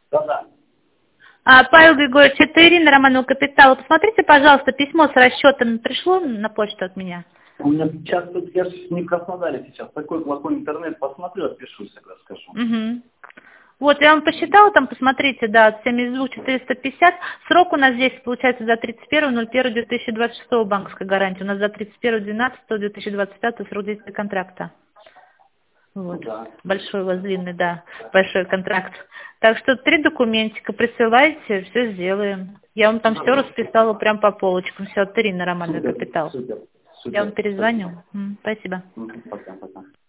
Да-да. Павел Григорьевич, это Ирина Романова Капитала. Посмотрите, пожалуйста, письмо с расчетом пришло на почту от меня? У меня сейчас, я же не в Краснодаре сейчас, такой плохой интернет, посмотрю, отпишусь, тогда скажу. Угу. Вот, я вам посчитала, там, посмотрите, да, от 72 450. Срок у нас здесь, получается, до 31.01.2026 банковской гарантии. У нас до 31.12.2025 срок действия контракта. Вот. Да. Большой у вас длинный, да, большой контракт. Так что 3 документика присылайте, все сделаем. Я вам там все расписала прям по полочкам. Все от Ирины Романовой Капитал. Супер, Я вам супер. перезвоню. Спасибо. Пока, пока.